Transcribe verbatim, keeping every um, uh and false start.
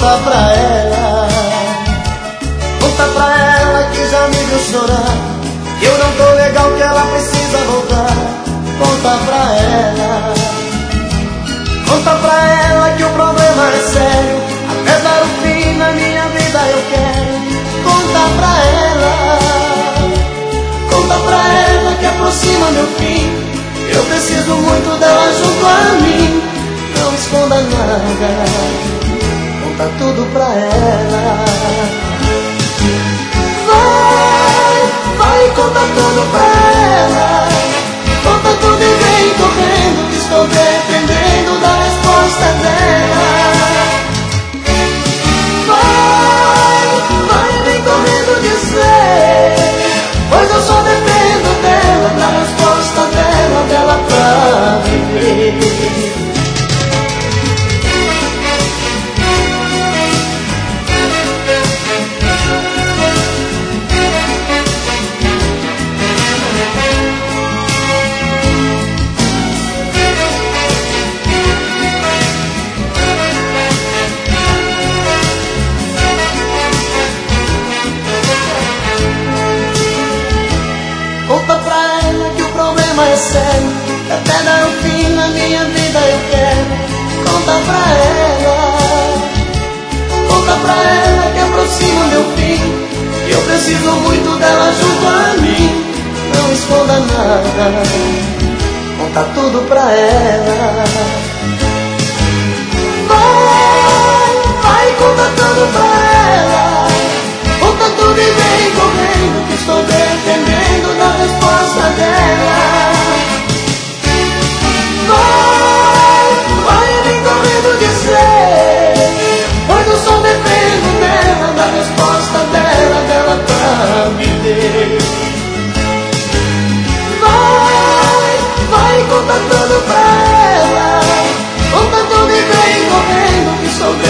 conta pra ela. Conta pra ela que já me viu chorar, que eu não tô legal, que ela precisa voltar. Conta pra ela. Conta pra ela que o problema é sério, até dar um fim na minha vida eu quero. Conta pra ela. Conta pra ela que aproxima meu fim, eu preciso muito dela junto a mim. Não esconda nada, conta tudo pra ela. Vai, vai, conta tudo pra ela. Conta tudo e vem correndo, que estou dependendo da resposta dela. Vai, vai, vem correndo dizer, pois eu só dependo dela, da resposta dela, dela pra viver. Conta pra ela que o problema é sério, até dar um fim na minha vida eu quero. Conta pra ela. Conta pra ela que aproxima meu fim, que eu preciso muito dela junto a mim. Não esconda nada, conta tudo pra ela. Vai, vai, conta tudo pra ela. Conta tudo e vem correndo, que estou dependendo da resposta dela. Vai, vai, vem correndo dizer, pois eu só dependo dela, da resposta dela, dela pra viver. Vai, vai, conta tudo pra ela. Conta tudo e vem correndo, que estou dependendo